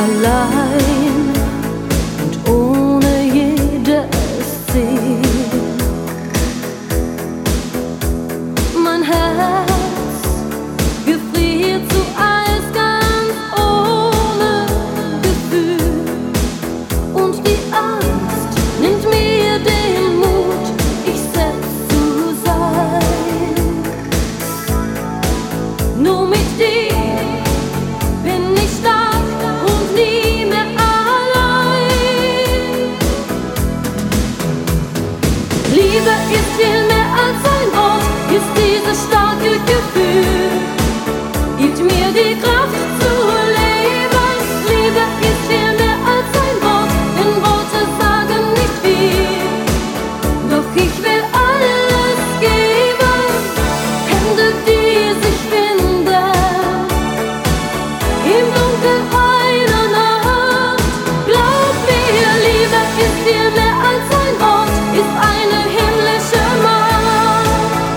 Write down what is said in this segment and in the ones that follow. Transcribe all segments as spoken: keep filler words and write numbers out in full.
allein und ohne jedes Ziel. Mein Herz gefriert zu Eis ganz ohne Gefühl und die Angst nimmt mir den Mut, ich selbst zu sein. Nur mit dir bin ich stark und nie mehr allein. Liebe ist viel mehr als ein Wort, ist dieses starke Gefühl, gibt mir die Kraft zu leben. Liebe ist viel mehr als ein Wort, denn Worte sagen nicht viel, doch ich will alles geben. Hände, die sich finden im Dunkeln einer Nacht. Glaub mir, Liebe ist viel mehr als ein Wort, ist eine himmlische Macht.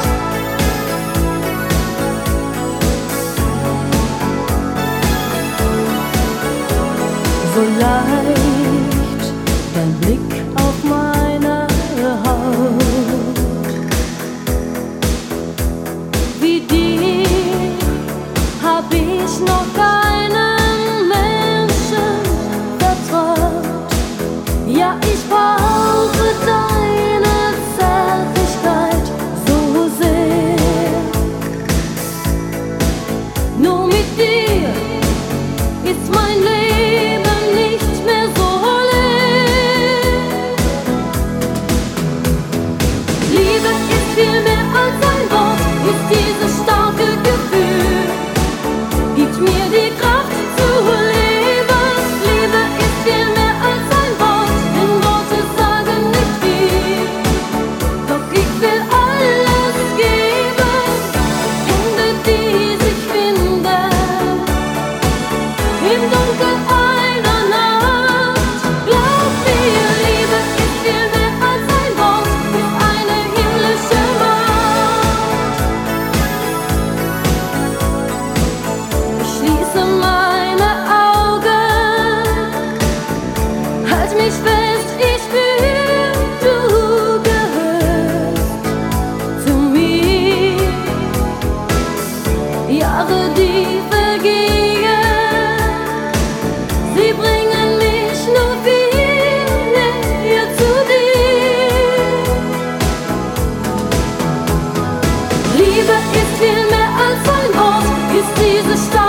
So leicht dein Blick auf meine Haut, wie dir hab ich noch keinen Menschen vertraut. Ja, ich brauche deine Zärtlichkeit so sehr. Nur mit dir ist mein Leben nicht mehr so leer. Liebe ist viel mehr als ein Wort, ist dieses starke Gefühl, gibt mir die Kraft zu leben. Liebe ist viel mehr als ein Wort, denn Worte sagen nicht viel, doch ich will alles geben. Hände, die sich finden im Dunkeln einer Nacht. Glaub mir, Liebe ist viel mehr als ein Wort, ist eine himmlische Macht. Ich schließe meine Augen, halt mich fest, ich spür, du gehörst zu mir. Jahre, die vergehen, sie bringen mich nur viel näher zu dir. Liebe ist viel mehr als ein Wort, ist diese Stadt.